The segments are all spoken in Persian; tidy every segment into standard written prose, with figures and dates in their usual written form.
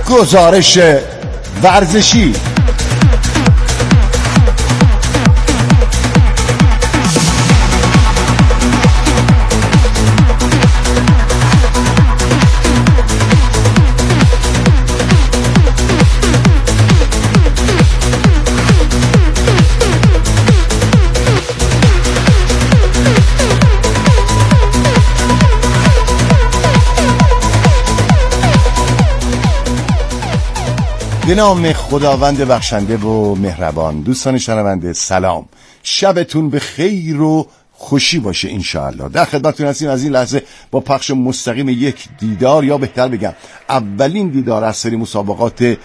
گزارش ورزشی. به نام خداوند بخشنده و مهربان. دوستان شنونده سلام، شبتون به خیر و خوشی باشه انشاءالله. در خدمتتون هستیم از این لحظه با پخش مستقیم یک دیدار، یا بهتر بگم اولین دیدار از سری مسابقات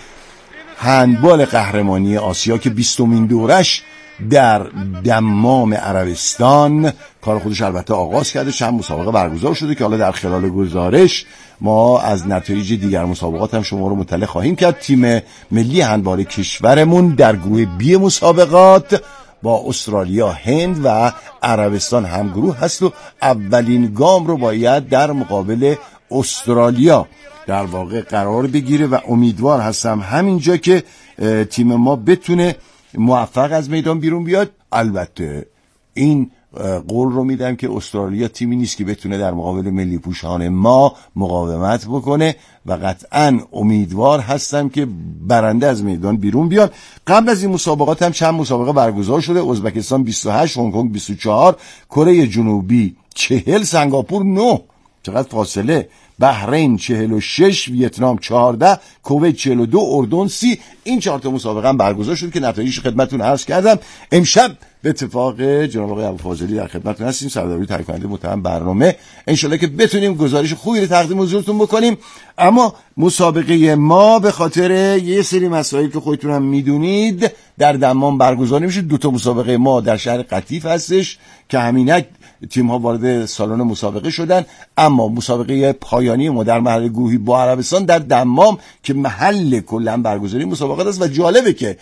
هندبال قهرمانی آسیا که 20مین دورش در دمام عربستان کار خودش البته آغاز کرده. چند مسابقه برگزار شده که حالا در خلال گزارش ما از نتایج دیگر مسابقات هم شما رو مطلع خواهیم کرد. تیم ملی هندبال کشورمون در گروه بی مسابقات با استرالیا، هند و عربستان هم گروه هست و اولین گام رو باید در مقابل استرالیا در واقع قرار بگیره و امیدوار هستم همینجا که تیم ما بتونه موفق از میدان بیرون بیاد. البته این قول رو میدم که استرالیا تیمی نیست که بتونه در مقابل ملی پوشان ما مقاومت بکنه و قطعا امیدوار هستم که برنده از میدان بیرون بیاد. قبل از این مسابقات هم چند مسابقه برگزار شده. ازبکستان 28، هنگ کنگ 24، کره جنوبی 40، سنگاپور 9، چقدر فاصله، بحرین 46، ویتنام 14، کویت 42، اردن 30. این 4 تا مسابقه هم برگزار شد که نتایجش خدمتتون عرض کردم. امشب به اتفاق جناب آقای ابوالفاضلی در خدمتتون هستیم، سرداری تهیه کننده متهم برنامه. انشالله که بتونیم گزارش خوبی رو تقدیم حضورتون بکنیم. اما مسابقه ما به خاطر یه سری مسائل که خودتون هم میدونید در دمام برگزار نمیشه. 2 تا مسابقه ما در شهر قطیف هستش که همینک تیم ها وارد سالن مسابقه شدن، اما مسابقه پایانی ما در مرحله گروهی با عربستان در دمام که محل کلا برگزاری مسابقات است. و جالبه که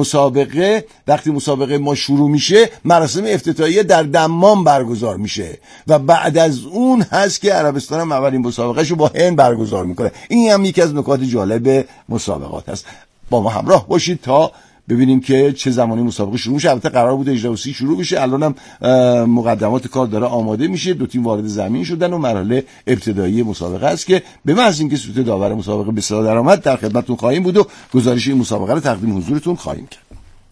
وقتی مسابقه ما شروع میشه مراسم افتتاحیه در دمام برگزار میشه و بعد از اون هست که عربستان هم اولین مسابقهشو با هند برگزار میکنه. این هم یکی از نکات جالب مسابقات هست. با ما همراه باشید تا ببینیم که چه زمانی مسابقه شروع میشه. البته قرار بوده 18:30 شروع بشه، الانم مقدمات کار داره آماده میشه. 2 تیم وارد زمین شدن و مرحله ابتدایی مسابقه است که به محض اینکه سوت داور مسابقه به صدا درآمد در خدمتتون خواهیم بود و گزارش این مسابقه رو تقدیم حضورتون خواهیم کرد.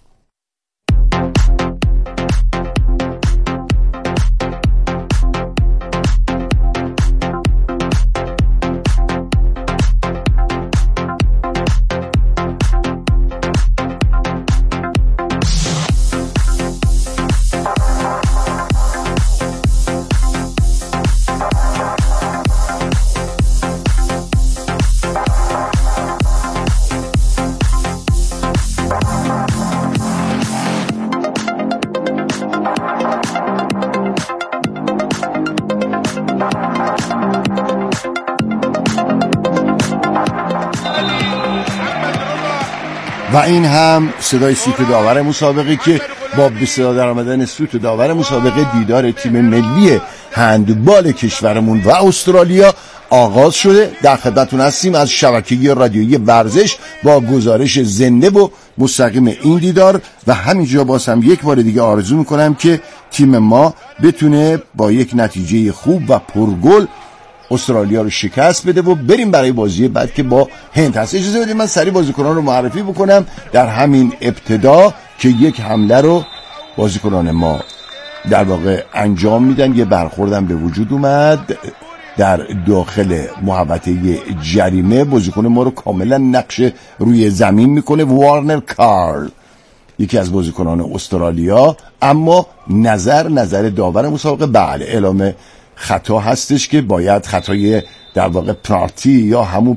و این هم صدای سوت داور مسابقه که با به صدا در آمدن سوت داور مسابقه دیدار تیم ملی هندبال کشورمون و استرالیا آغاز شده. در خدمتتون هستیم از شبکه رادیویی ورزش با گزارش زنده و مستقیم این دیدار و همینجا باز هم یک بار دیگه آرزو میکنم که تیم ما بتونه با یک نتیجه خوب و پرگل استرالیا رو شکست بده و بریم برای بازی بعد که با هند هست. اجازه بدید من سریع بازیکنان رو معرفی بکنم در همین ابتدا که یک حمله رو بازیکنان ما در واقع انجام میدن. یه برخوردم به وجود اومد در داخل محوطه جریمه. بازیکن ما رو کاملا نقش روی زمین میکنه وارنر کارل، یکی از بازیکنان استرالیا. اما نظر داور مسابقه بله اعلام خطا هستش که باید خطای در واقع پرارتی یا همون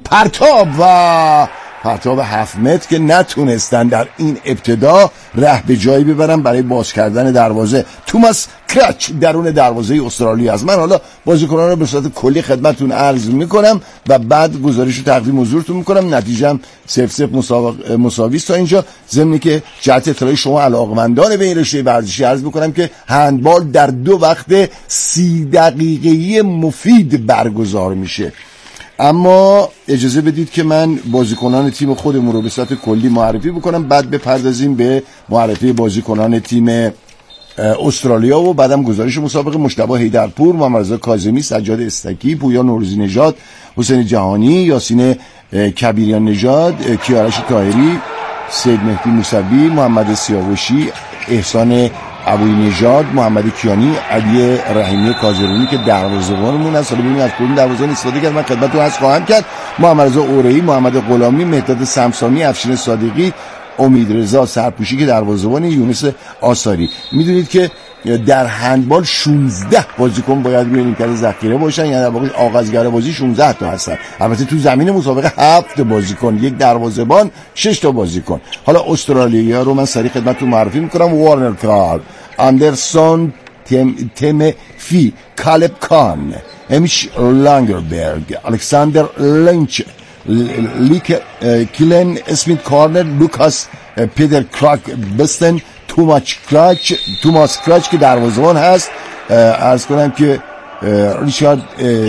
پرتاب 7 متر که نتونستن در این ابتدا ره به جایی ببرن برای باز کردن دروازه. توماس کراچ درون دروازه استرالیا است. من حالا بازیکنان رو به صورت کلی خدمتتون عرض میکنم و بعد گزارش رو تقدیم حضورتون میکنم. نتیجه‌ام 0-0 مساوی است تا اینجا. ضمن که جهت اطلاع شما علاقه‌مندان به این رشته ورزشی عرض میکنم که هندبال در 2 وقت 30 دقیقه‌ای مفید برگزار میشه. اما اجازه بدید که من بازیکنان تیم خودمون رو به صورت کلی معرفی بکنم، بعد بپردازیم به معرفی بازیکنان تیم استرالیا و بعدم گزارش مسابقه. مجتبی حیدرپور، محمد رضا کاظمی، سجاد استکی، پویا نوروزی نژاد، حسین جهانی، یاسین کبیریان نژاد، کیارش طاهری، سید مهدی موسوی، محمد سیاوشی، احسان ابوی نژاد، محمد کیانی، علی رحیمی کازرونی که دروازه‌بانمون است. حالا ببینیم از کدوم دروازه‌بان استفاده کرد، من خدمتتون عرض خواهم کرد. محمد رضا اورئی، محمد غلامی، مهداد سمسامی، افشین صادقی، امید رضا سرپوشی که دروازه‌بان، یونس آثاری. میدونید که در هندبال 16 بازیکن باید روی نیمکت ذخیره باشن، یعنی در واقع آغازگر بازی 16 تا هستن. البته تو زمین مسابقه 7 بازیکن، یک دروازه‌بان، 6 تا بازیکن. حالا استرالیایی رو من سریع خدمتتون معرفی میکنم. وارنر کار، اندرسون تم فی، کالب کان، امیش لانگربرگ، الکساندر لینچ، لیک کلن اسمیت کارنر، لوکاس پیدر کراک بستن، توماس کراچ که دروازه‌بان هست. عرض کنم که ریچارد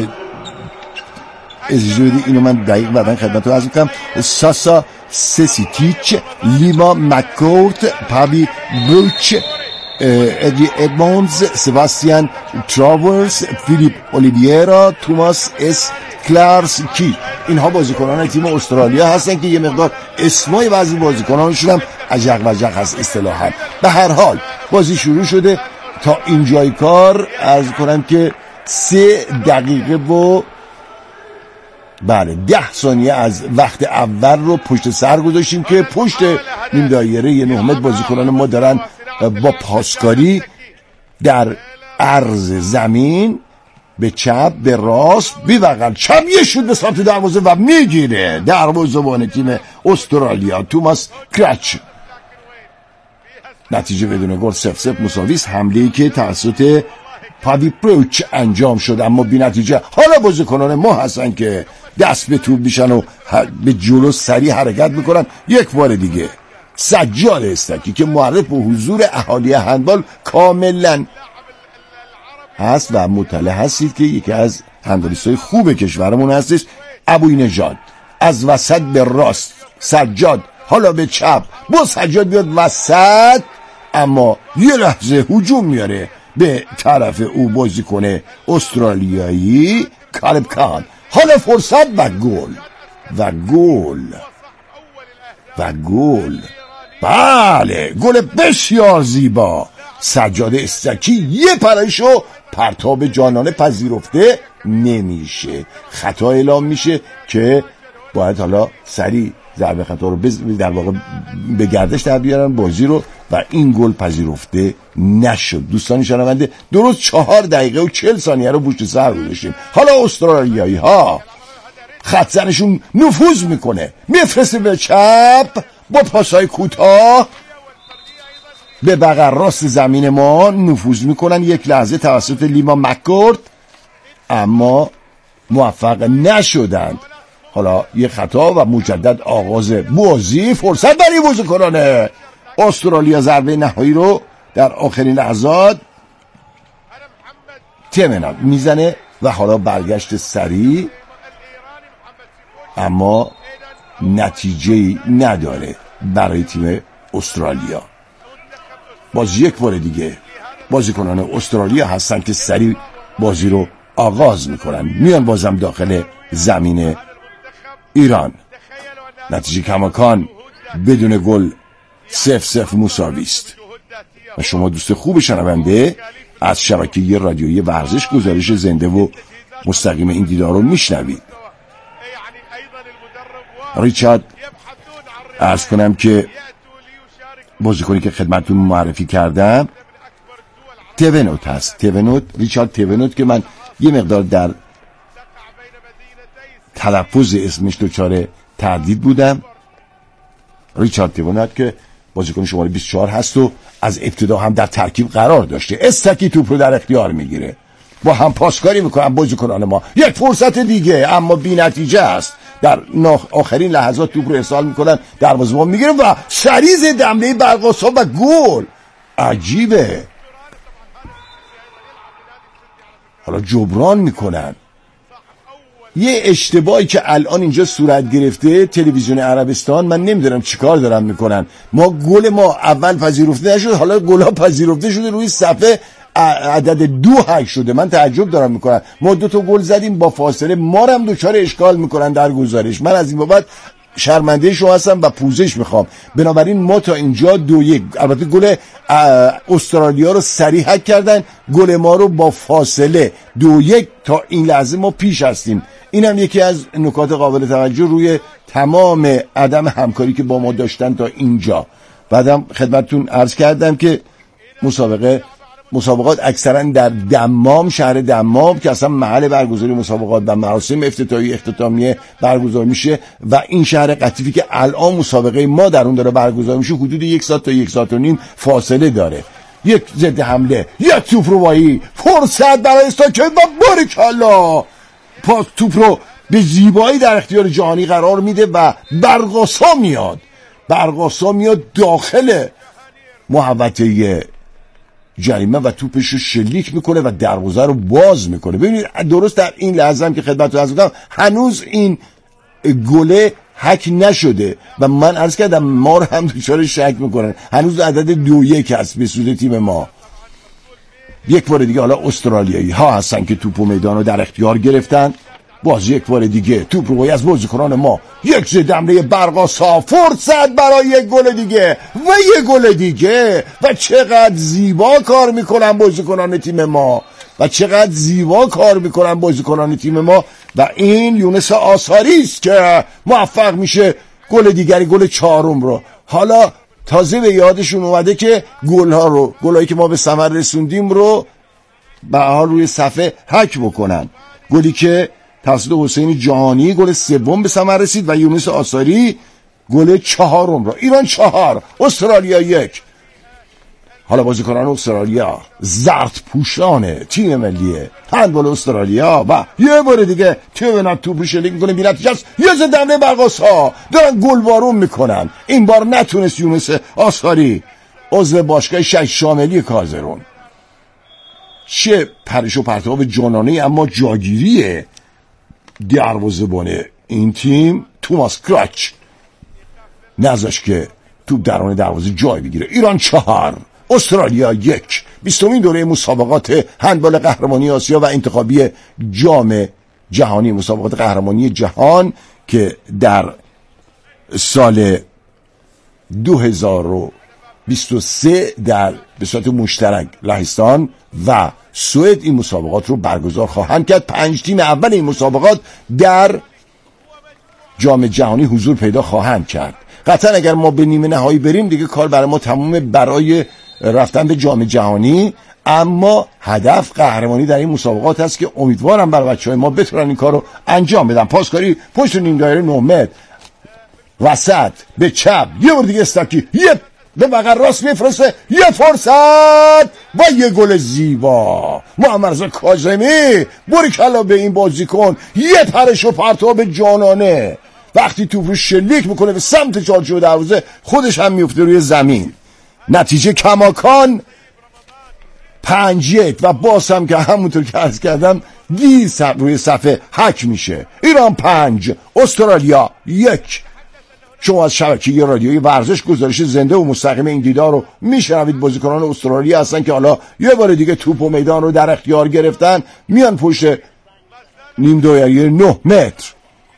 اجازه بدید اینو من دقیق بعداً خدمتتون عرض می‌کنم. ساسا سسیتیچ، لیما مکورت، پابی بروچ، ادری ادموندز، سباستیان تراورز، فیلیپ اولیویرا، توماس اس کلارسکی. اینها بازیکنان تیم استرالیا هستن که یه مقدار اسمای بعضی بازیکنانشون هم عجق وجق هست اصطلاحاً. به هر حال بازی شروع شده. تا اینجای کار عرض کنم که 3 دقیقه و 10 ثانیه از وقت اول رو پشت سر گذاشتیم که پشت نیم دایره یه نهمت بازیکنان ما دارن با پاسکاری در عرض زمین به چپ، به راست، به بغل، چپ یه شوت به سمت دروازه و میگیره دروازه‌بان تیم استرالیا توماس کراچ. نتیجه بدون گل 0-0 مساوی است. حمله‌ای که توسط پاوی پروچ انجام شد اما بی نتیجه. حالا بازیکنان ما هستن که دست به توپ میشن و به جلو سریع حرکت میکنن. یک بار دیگه سجاد استکی که معرف به حضور اهالی هندبال کاملا هست و مطلع هستید که یکی از هندبالیستای خوب کشورمون هستش. ابوی نژاد از وسط به راست، سجاد حالا به چپ، با سجاد بیاد وسط، اما یه لحظه هجوم میاره به طرف او بازیکن استرالیایی کالب کان. حالا فرصت و گل و گل و گل. بله، گل بسیار زیبا. سجاد استکی یه پرایشو پرتاب جانانه پذیرفته نمیشه، خطا اعلام میشه که باید حالا سریع ضربه خطا رو در واقع به گردش در بیارن بازی رو و این گل پذیرفته نشد. دوستان شنونده، درست 4 دقیقه و 40 ثانیه رو پشت سر گذاشتیم. حالا استرالیایی ها خط زنشون نفوذ میکنه، میفرسته به چپ با پاسای کوتاه به بغل راست زمین ما نفوذ میکنن. یک لحظه توسط لیما مکورت اما موفق نشدند. حالا یه خطا و مجدد آغاز بازی. فرصت برای بازیکنان استرالیا ضربه نهایی رو در آخرین لحظات تمنان میزنه و حالا برگشت سریع اما نتیجه‌ای نداره برای تیم استرالیا. باز یک بار دیگه بازیکنان استرالیا هستن که سریع بازی رو آغاز میکنن، میان بازم داخل زمین ایران. نتیجه کماکان بدون گل 0-0 مساوی است. و شما دوست خوب شنونده از شبکه رادیویی ورزش گزارش زنده و مستقیم این دیدار رو میشنوید. ریچارد عرض کنم که بازیکنی که خدمتتون معرفی کردم تیونوت هست. ریچارد تیونوت که من یه مقدار در تلفظ اسمش دچار تردید بودم. ریچارد تیونوت که بازیکن شماره 24 هست و از ابتدا هم در ترکیب قرار داشته. استکی توپ رو در اختیار میگیره، با هم پاسکاری میکنن بازیکنان ما. یک فرصت دیگه اما بی نتیجه است. در آخرین لحظات توپ رو ارسال میکنن، دروازه‌بان میگیره و سریز دمله برقاسا و گل. عجیبه. حالا جبران میکنن یه اشتباهی که الان اینجا صورت گرفته، تلویزیون عربستان، من نمیدونم چیکار دارن میکنن. گل ما اول پذیرفته نشد، حالا گل ها پذیرفته شده، روی صفحه عدد 2 حک شده. من تعجب دارم میکنم. ما 2 تا گل زدیم با فاصله، ما رو هم دچار اشکال میکنن در گزارش. من از این بابت شرمنده شما هستم و پوزش میخوام. بنابراین ما تا اینجا 2-1، البته گل استرالیا رو صریح حک کردن، گل ما رو با فاصله 2-1 تا این لحظه ما پیش هستیم. این هم یکی از نکات قابل توجه روی تمام عدم همکاری که با ما داشتن تا اینجا. بعدم خدمتتون عرض کردم که مسابقات اکثرا در دمام، شهر دمام که اصلا محل برگزاری مسابقات و مراسم افتتاحی اختتامیه برگزار میشه و این شهر قطیفی که الان مسابقه ما در اون داره برگزار میشه حدود 1 ساعت تا 1 ساعت و نیم فاصله داره. یک ضد حمله، یک توپ روایی، فرصت برای استاکر و باریکالله، پاس توپ رو به زیبایی در اختیار جهانی قرار میده و برقاسا میاد داخل محوطه جریمه و توپش رو شلیک میکنه و دروازه رو باز میکنه. ببینید درست در این لحظه هم که خدمتتون عرض کردم هنوز این گله حک نشده و من عرض کردم ما رو هم دچار شک میکنن. هنوز عدد 2-1 هست به سود تیم ما. یک بار دیگه حالا استرالیایی ها هستن که توپ و میدان رو در اختیار گرفتن. باز یک بار دیگه توپ رو از بازیکنان ما، یک ضد حمله برقاسا، فرصت برای یک گل دیگه و یک گل دیگه. و چقدر زیبا کار میکنن بازیکنان تیم ما و این یونس آثاری است که موفق میشه گل دیگری، گل 4م رو. حالا تازه به یادشون اومده که گل‌هایی که ما به ثمر رسوندیم رو به حال روی صفحه حک بکنن. گلی که توسط حسین جهانی گل 3 به ثمر رسید و یونس آثاری گل 4م رو. ایران 4 استرالیا 1. حالا بازیکنان استرالیا، زرد پوشان تیم ملی هندبال استرالیا و یه بار دیگه تیم توپ شلیک میکنه، بی نتیجه است. یه ضد حمله برقاسا دارن گلوارون میکنن. این بار نتونست یونس آثاری، عضو باشگاه شش شاملی کازرون، چه پرش و پرتاب جانانه اما جاگیریه دروازه‌بان این تیم توماس کراچ نذاشت که توپ درون دروازه جای بگیره. ایران 4 استرالیا 1. 20مین دوره مسابقات هندبال قهرمانی آسیا و انتخابی جام جهانی، مسابقات قهرمانی جهان که در سال 2023 به صورت مشترک لهستان و سوئد این مسابقات رو برگزار خواهند کرد. 5 تیم اول این مسابقات در جام جهانی حضور پیدا خواهند کرد. قطعا اگر ما به نیمه نهایی بریم دیگه کار برای ما تمومه برای رفتن به جام جهانی، اما هدف قهرمانی در این مسابقات است که امیدوارم برای بچهای ما بتونن این کار رو انجام بدن. پاسکاری پشت نیم دایره 9 متر وسط به چپ، یه بار دیگه استاکی به بغل راست میفرسته، یه فرصت و یه گل زیبا. محمد رضا کاظمی باریکلا به این بازیکن، یه پرش و پرتاب جانانه. وقتی توپ رو شلیک میکنه به سمت چارچوب دروازه، خودش هم میفته روی زمین. نتیجه کماکان 5-1 و باز هم که همونطور که عرض کردم دیر روی صفحه حک میشه. ایران 5 استرالیا 1. شما از شبکه رادیویی ورزش گزارش زنده و مستقیم این دیدار رو میشنوید. بازیکنان استرالیا هستن که حالا یه بار دیگه توپ و میدان رو در اختیار گرفتن، میان پشت نیم دایره 9 متر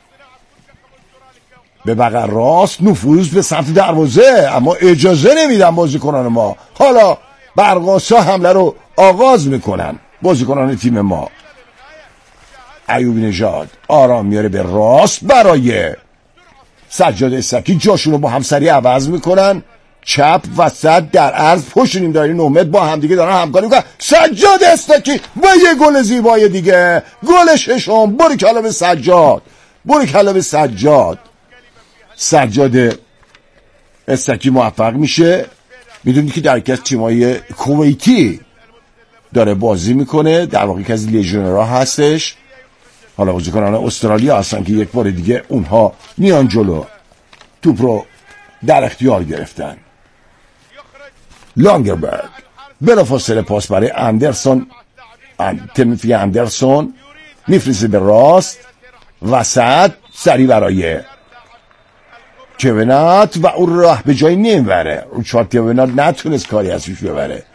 به بغل راست نفوذ به سمت دروازه، اما اجازه نمیدن بازیکنان ما. حالا برقاسا حمله رو آغاز میکنن بازیکنان تیم ما. ایوبی نژاد آرام میاره به راست برای سجاد استکی، جاشون رو با هم سریع عوض میکنن. چپ وسط در عرض پشت نیم دایره 9 متر با هم دیگه دارن همکاری میکنن. سجاد استکی و یه گل زیبای دیگه، گل 6. باریکلا به سجاد، باریکلا به سجاد. سجاد استکی موفق میشه. میدونید که در یکی از تیمای کویتی داره بازی میکنه، در واقع که از لیژونرها هستش. حالا بازیکنان استرالیا هستن که یک بار دیگه اونها میان جلو، توپ رو در اختیار گرفتن. لانگربرگ بلافاصله پاس برای اندرسون، تیموتی اندرسون میفرسته به راست وسط سری برای کونات و اون راه به جای نمیبره. ریچارد کونات نتونست کاری از پیش ببره.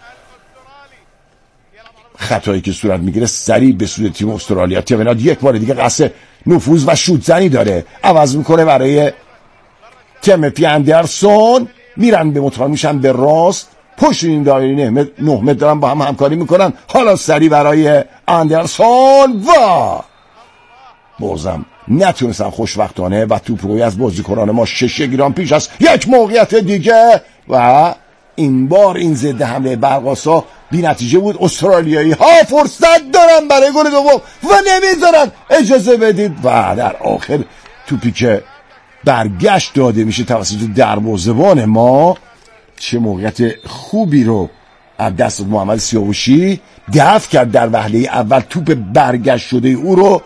خطایی که صورت میگیره سری به سود تیم استرالیا. کونات یک بار دیگه قصد نفوذ و شوت زنی داره، عوض میکنه برای تیموتی اندرسون. میرن به متقابل میشن به راست، پشت این دایره 9 متر دارن با هم همکاری میکنن. حالا سری برای اندرسون و بازم نتونستن خوشبختانه و توپ روی از بازیکنان ما 6 گرام پیش است. یک موقعیت دیگه و این بار این ضد حمله برقاسا بی نتیجه بود. استرالیایی ها فرصت دارن برای گل دوم و نمیذارن اجازه بدید و در آخر توپی که برگشت داده میشه توسط دروازه‌بان ما، چه موقعیت خوبی رو از دست محمد سیاوشی دفع کرد در وهله اول. توپ برگشت شده او رو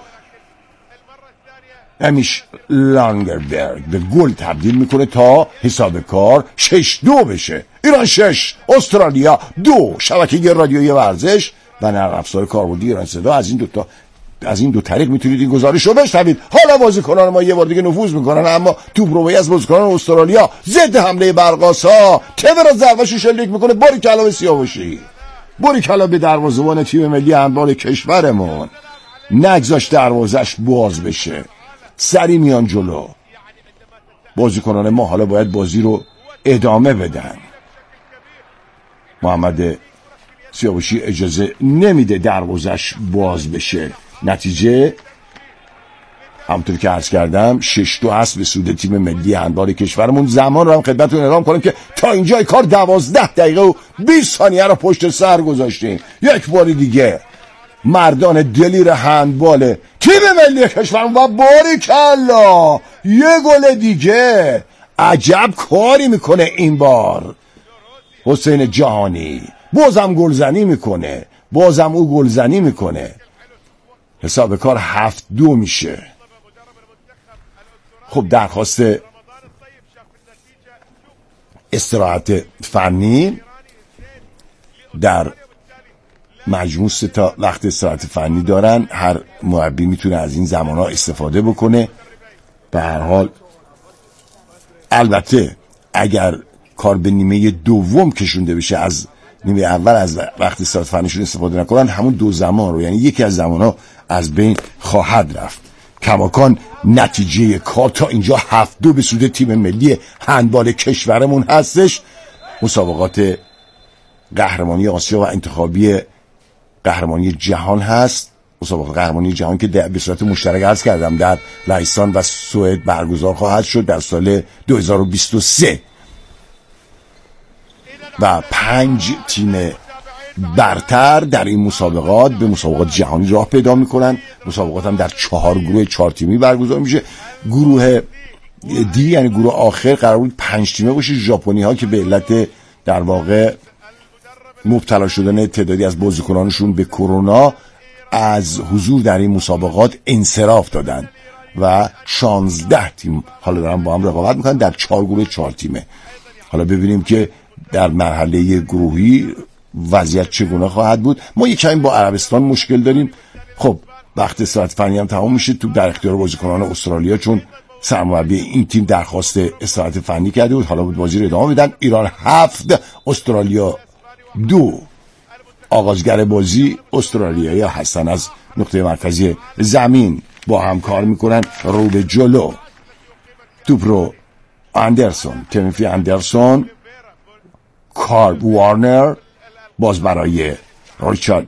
همیش لانگربرگ به گل تبدیل میکنه تا حساب کار 6-2 بشه. ایران 6 استرالیا 2. شبکه رادیویی ورزش و نرم افزار کاربردی ایران صدا. از این دو طریق میتونید این گزارش رو بشنوید. حالا بازیکنان ما یه بار دیگه نفوذ میکنن، اما توپ رو از بازیکنان استرالیا ضد حمله برقاسا تبر ضربه‌شو شلیک میکنه. باریکلا به سیاوشی، باریکلا به دروازه‌بان تیم ملی هندبال کشورمون. نگذاشت دروازه‌اش باز بشه، سری میان جلو. بازیکنان ما حالا باید بازی رو ادامه بدن. محمد سیاوشی اجازه نمیده دروازه‌اش باز بشه. نتیجه همونطور که عرض کردم 6-2 هست به سود تیم ملی هندبال کشورمون. زمان رو هم خدمتتون اعلام کنیم که تا اینجای کار 12 دقیقه و 20 ثانیه رو پشت سر گذاشتیم. یک بار دیگه مردان دلیر هندبال تیم ملی کشورمون و باریکلا یه گل دیگه. عجب کاری میکنه این بار حسین جهانی. بازم گلزنی میکنه، بازم او گلزنی میکنه. حساب کار 7-2 میشه. خب درخواست استراحت فنی در مجموع 3 تا وقت استراحت فنی دارن. هر مربی میتونه از این زمانها استفاده بکنه. به هر حال البته اگر کار به نیمه دوم کشونده بشه، از نیمه اول از وقت استراحت فنیشون استفاده نکنن، همون 2 زمان رو، یعنی یکی از زمانها از بین خواهد رفت. کماکان نتیجه کار تا اینجا 7-2 به سود تیم ملی هندبال کشورمون هستش. مسابقات قهرمانی آسیا و انتخابی قهرمانی جهان هست. مسابقات قهرمانی جهان که به صورت مشترک عرض کردم در لهستان و سوئد برگزار خواهد شد در سال 2023 و 5 تیم برتر در این مسابقات به مسابقات جهانی راه پیدا میکنن. مسابقات هم در 4 گروه 4 تیمی برگزار میشه. گروه دی یعنی گروه آخر قرار بود 5 تیمه باشه. ژاپنی ها که به علت در واقع مبتلا شدن تعدادی از بازیکنانشون به کرونا از حضور در این مسابقات انصراف دادن و 16 تیم حالا دارن با هم رقابت میکنن در 4 گروه 4 تیمه. حالا ببینیم که در مرحله گروهی وضعیت چگونه خواهد بود. ما یک کمی با عربستان مشکل داریم. خب وقت استراحت فنی هم تمام میشه. تو در اختیار بازیکنان استرالیا، چون سرمربی این تیم درخواست استراحت فنی کرده بود، حالا بود بازی رو ادامه بدن. ایران 7 استرالیا 2. آغازگر بازی استرالیایی هستن، از نقطه مرکزی زمین با هم کار میکنن رو به جلو. توپ رو اندرسون، تیموتی اندرسون، کارل وارنر، باز برای ریچارد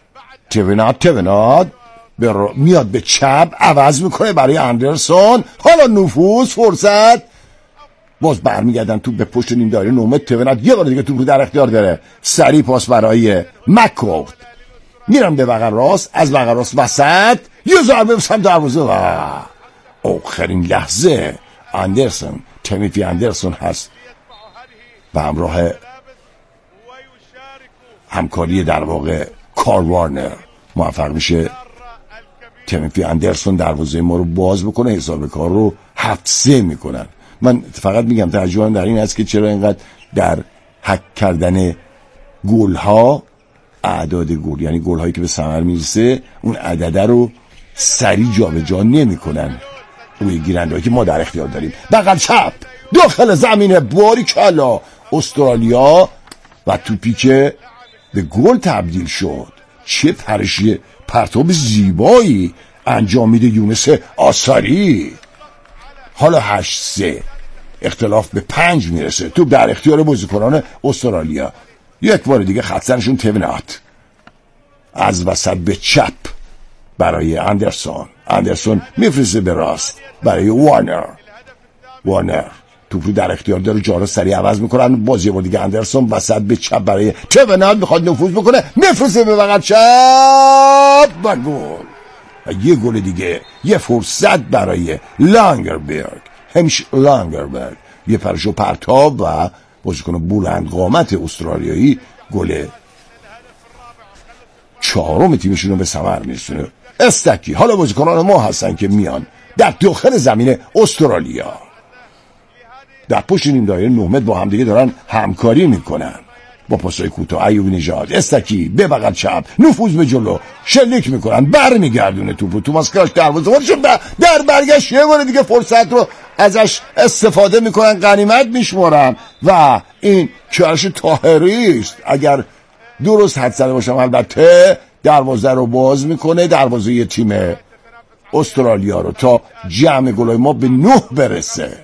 کونات میاد به چپ، عوض میکنه برای اندرسون. حالا نفوذ، فرصت، باز برمیگردن توپ به پشت نیم دایره 9 متر. کونات یه بار دیگه توپ رو در اختیار داره. سری پاس برای مک‌کوفت، میرم به بغل راست، از بغل راست وسط یه ضربه به سمت دروازه و آخرین لحظه اندرسون، تیموتی اندرسون هست و همراه همکاری در واقع کارل وارنر موفق میشه تیموتی اندرسون دروازه ما رو باز بکنه. حساب کار رو 7-3 میکنن. من فقط میگم ترجمه‌ام در این است که چرا اینقدر در حک کردن گل ها، اعداد گل، یعنی گل هایی که به ثمر میرسه، اون عدده رو سریع جابجا نمیکنن روی گیرنده‌ای که ما در اختیار داریم. بغل چپ داخل زمین، باریکلا، استرالیا و توپی که به گل تبدیل شد. چه پرشی پرتاب زیبایی انجام میده یونس آثاری. حالا 8-3 اختلاف به 5 میرسه. توپ در اختیار بازیکنان استرالیا. یک بار دیگه خطسنشون تونات از وسط به چپ برای اندرسون میفرسته به راست برای وارنر توپ رو در اختیار داره، جارو سریع عوض میکنن. باز یه بار دیگه اندرسون وسط به چپ برای تونات میخواد نفوذ بکنه، میفرسته به بغل چپ و گل. و یه گل دیگه، یه فرصت برای لانگربرگ، یه پرش و پرتاب و بازیکن بلند قامت استرالیایی گل 4 تیمشون رو به ثمر میرسونه. استکی حالا بازیکنان ما هستن که میان در داخل زمین استرالیا در پشت نیم دایره 9 متر با هم دیگه دارن همکاری میکنن. با پاسای کوتاه ایوب نژاد، استکی به بغل چپ نفوذ به جلو، شلیک میکنن، برمیگردونه توپو. توماس کراش دروازه‌بانشون در برگشت یه بار دیگه فرصت رو ازش استفاده میکنن، غنیمت میشمارن و این کراش طاهری است. اگر درست حد زده باشم البته دروازه رو باز میکنه، دروازه یه تیم استرالیا رو، تا جمع گلای ما به 9 برسه.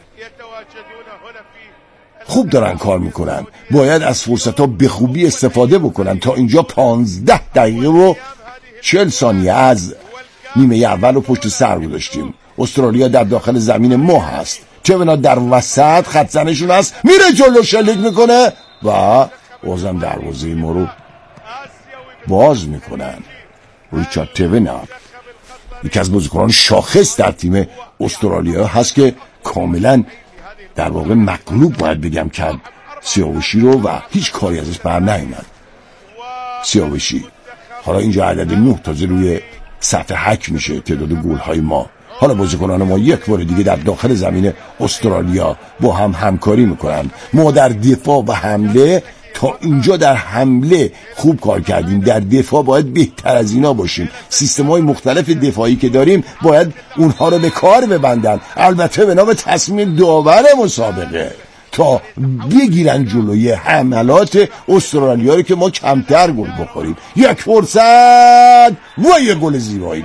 خوب دارن کار میکنن، باید از فرصت ها به خوبی استفاده بکنن. تا اینجا 15 دقیقه و 40 ثانیه از نیمه اول رو پشت سر گذاشتیم. استرالیا در داخل زمین ما هست، چونا در وسط خط زنشون هست، میره جلو شلیک میکنه و بازم دروازه ما رو باز میکنن. ریچارد تونات یکی از بازیکنان شاخص در تیم استرالیا هست که کاملا در واقع مغلوب باید بگم کرد سیاوشی رو و هیچ کاری ازش بر نیامد. سیاوشی حالا اینجا عدد 9 تازه روی سطح حک میشه تعداد گل‌های ما. حالا بازیکنان ما یک بار دیگه در داخل زمین استرالیا با هم همکاری میکنن. ما در دفاع و حمله تا اینجا در حمله خوب کار کردیم، در دفاع باید بهتر از اینا باشیم. سیستم‌های مختلف دفاعی که داریم باید اونها رو به کار ببندن، البته بنا به تصمیم داور مسابقه، تا بگیرن جلوی حملات استرالیا رو که ما کمتر گل بخوریم. یک فرصت و یه گل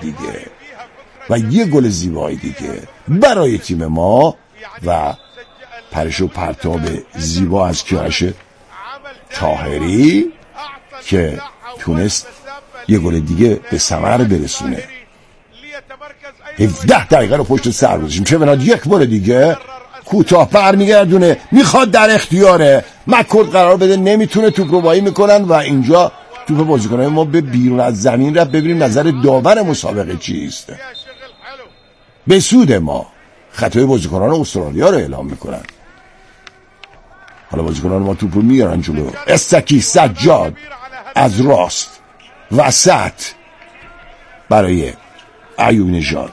زیبایی دیگه برای تیم ما و پرش و پرتاب زیبا از کیارش طاهری که تونست یه گل دیگه به ثمر برسونه. 17 دقیقه رو پشت سر گذاشتیم. چه بناد یک بار دیگه کوتاه برمیگردونه، میخواد در اختیاره مکورد قرار بده، نمیتونه، توپ رو بایی میکنن و اینجا توپ بازیکنان ما به بیرون از زمین رفت. ببینیم نظر داور مسابقه چیست. به سود ما خطای بازیکنان استرالیا رو اعلام میکنن. حالا بازیکنان ما توپ رو میارن جلو. استکی سجاد از راست وسط برای ایوب نژاد،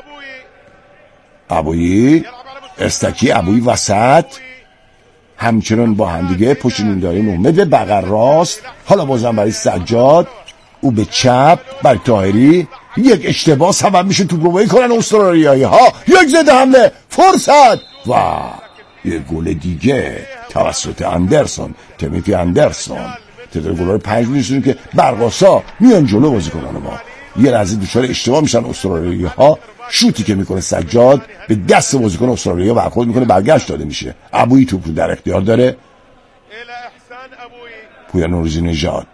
ابویی، استکی، ابویی وسط، همچنان با هم دیگه پشت نیم دایره 9 متر بغل راست. حالا بازم برای سجاد، او به چپ برای طاهری. یک اشتباه سبب میشه توپ رو بایی کنن استرالیایی ها. یک زده حمله، فرصت و یک گل دیگه توسط اندرسون، تیمیتی اندرسون. تعداد گل‌ها رو 5 می‌رسونیم که برقاسا میان جلو بازیکنان ما. یه لحظه دچار اشتباه میشن استرالیایی ها. شوتی که میکنه سجاد به دست بازیکن استرالیا برخورد میکنه، برگشت داده میشه. ابویی توپ رو در اختیار داره. پویا نوروزی نژاد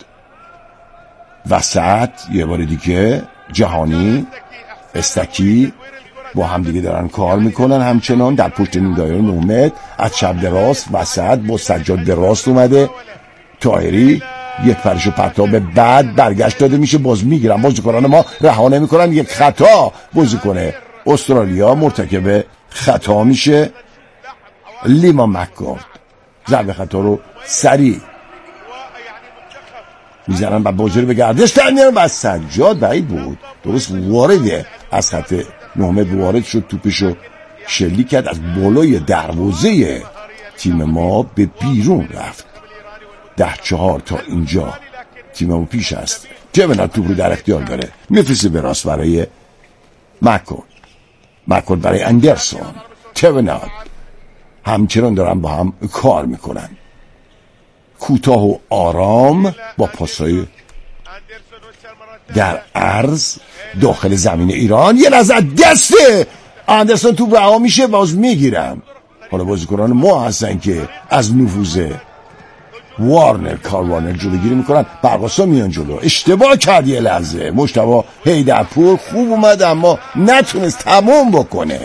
وسط، یه بار دیگه جهانی، استکی با هم دیگه دارن کار میکنن همچنان در پشت نیم دایره 9 متر از چپ به راست وسط با سجاد به راست اومده. طاهری یک پرش و پرتاب بعد برگشت داده میشه، باز میگیرن بازیکنان ما، رها نمیکنن. یک خطا بازیکن استرالیا مرتکب خطا میشه. لیما مکورد ضربه خطا رو سریع میزنن و بازی رو به گردش در میارن و سجاد بعید بود، درست وارد از خط 9 متر وارد شد، توپشو شلیک کرد، از بالای دروازه تیم ما به بیرون رفت. 10-4 تا اینجا تیممون پیش است. جونا توپ رو در اختیار داره، میفرسته به راست برای مکورد برای اندرسون، توناد همچنان دارن با هم کار میکنن. کوتاه و آرام با پاسای در عرض داخل زمین ایران. یه لحظه دسته اندرسون توپ رها میشه، باز میگیرن. حالا بازیکنان ما هستن که از نفوذ کار وارنر جلوگیری میکنن. برقاسا میان جلو، اشتباه کرد یه لحظه. مجتبی حیدرپور خوب اومد اما نتونست تمام بکنه.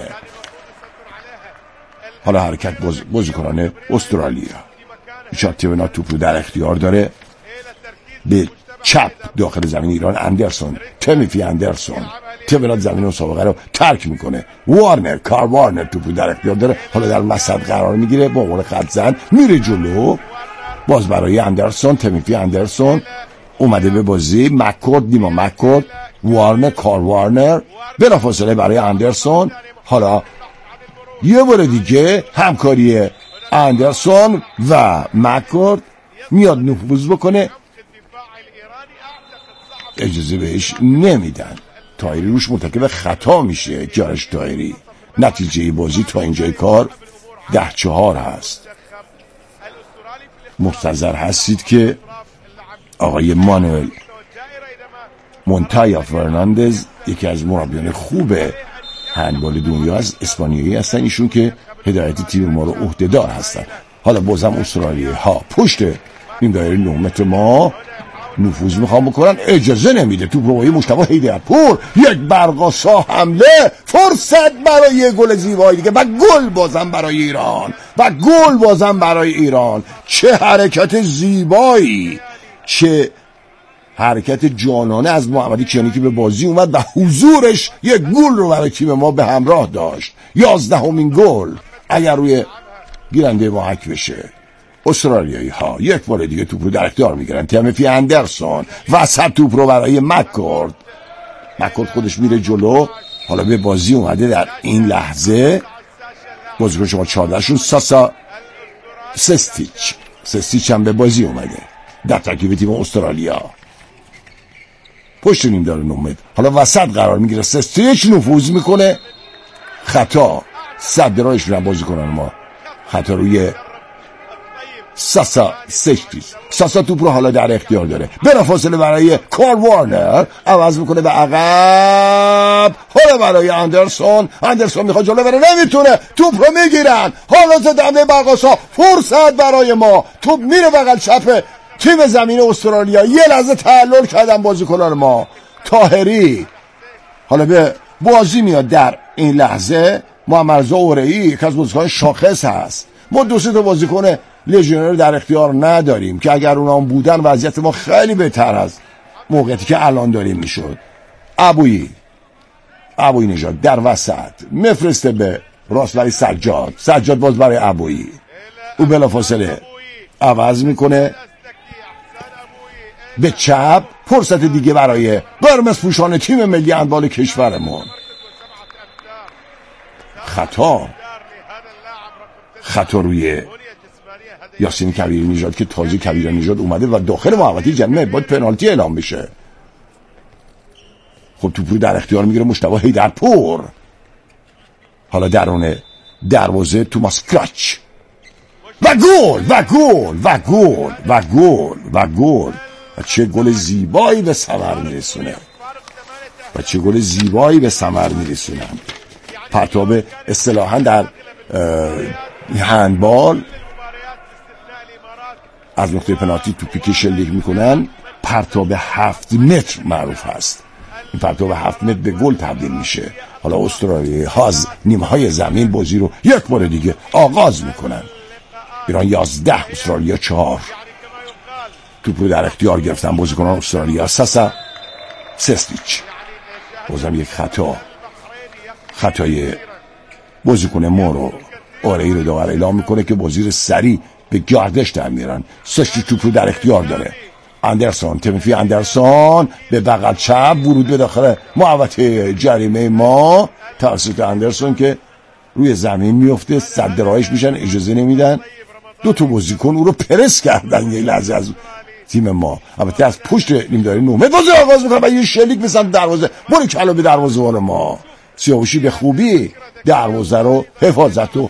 حالا حرکت بازیکنان استرالیا. ریچارد تیونا توپ رو در اختیار داره، به چپ داخل زمین ایران اندرسون، تیموفی اندرسون. تیونا زمین مسابقه رو ترک میکنه. کار وارنر توپ رو در اختیار داره، حالا در وسط قرار میگیره، با قول خط زن میره جلو. باز برای اندرسون، تیموفی اندرسون اومده به بازی. مکورد کار وارنر بلافاصله برای اندرسون. حالا یه بار دیگه همکاری اندرسون و مکورد میاد نفوذ بکنه، اجازه بهش نمیدن. تایری روش مرتکب خطا میشه. کیارش تایری. نتیجه بازی تا اینجای کار 10-4 هست. منتظر هستید که آقای مانوئل مونتایا فرناندز، یکی از مربیان خوب هندبال دنیا از اسپانیایی هستن، ایشون که هدایت تیم ما رو عهده‌دار هستن. حالا بازم استرالیا ها پشت این دایره 9 متر ما نفوذ میخوام بکنن، اجازه نمیده. تو پروایی مجتبی حیدرپور، یک برقاسا حمله، فرصت برای گل زیبایی دیگه و گل بازم برای ایران. چه حرکت زیبایی، چه حرکت جانانه از محمدی کیانی که به بازی اومد و حضورش یک گل رو برای تیم ما به همراه داشت. 11مین گل اگر روی گیرنده ما حک بشه. استرالیایی ها یک بار دیگه توپ رو در اختیار میگیرن. تیموفی اندرسون وسط توپ رو برای مکورد خودش میره جلو. حالا به بازی اومده در این لحظه بازیکن شما 14 شون ساسا سستیچ هم به بازی اومده در ترکیب تیم استرالیا. پشت نیم داره 9 متر. حالا وسط قرار میگیره. سستیچ نفوذ میکنه، خطا. صد رایش میرن بازیکنان ما. خطا روی ساسا توپ رو حالا در اختیار داره. بلافاصله برای کار وارنر عوض میکنه به عقب. حالا برای اندرسون میخواد جلو بره، نمیتونه. توپ رو میگیرن. حالا زدنده برقاسا، فرصت برای ما. توپ میره بغل چپ تیم زمین استرالیا. یه لحظه تعلل کردن بازیکنان ما. طاهری حالا به بازی میاد. در این لحظه محمد رضا اورئی یک از بازیکنان شاخص هست. ما 2-3 تا بازیکن لژیونر در اختیار نداریم که اگر اونا هم بودن وضعیت ما خیلی بهتر از موقعیتی که الان داریم میشد. ابویی نژاد در وسط مفرسته به راست برای سجاد باز برای ابویی. او بلافاصله عوض میکنه به چپ. فرصت دیگه برای قرمز پوشان تیم ملی هندبال کشورمون. خطا روی یاسین کبیری نژاد که تازه کبیری نژاد اومده و داخل محوطه جریمه باید پنالتی اعلام بشه. خب توپ رو در اختیار میگیره مجتبی حیدرپور. حالا درون دروازه توماس کراچ و گل. و چه گل زیبایی به ثمر میرسونه. پرتاب اصطلاحاً در هندبال از نقطه پنالتی توپی که شلیک میکنن پرتاب 7 متر معروف هست. این پرتاب 7 متر به گل تبدیل میشه. حالا استرالیا ها از نیمه های زمین بازی رو یک بار دیگه آغاز میکنن. ایران 11 استرالیا 4. توپ رو در اختیار گرفتن بازیکنان استرالیا. ساسا سستیچ بازم یک خطای بازیکن ما رو اورئی رو داور اعلام میکنه که بازی رو سریع به گردش در میارن. سستیچ توپ رو در اختیار داره. تیموفی اندرسون به بغل چپ ورود به داخل محوطه جریمه ما توسط اندرسون که روی زمین میفته. صد رایش میشن، اجازه نمیدن. 2 تا بازیکن او رو پرس کردن یه لحظه از تیم ما. البته از پشت نیم داره 9 متر بازی آغاز میکنه و یه شلیک به سمت دروازه. باری کلا به دروازه‌بان ما. سیاوشی به خوبی دروازه رو حفاظت و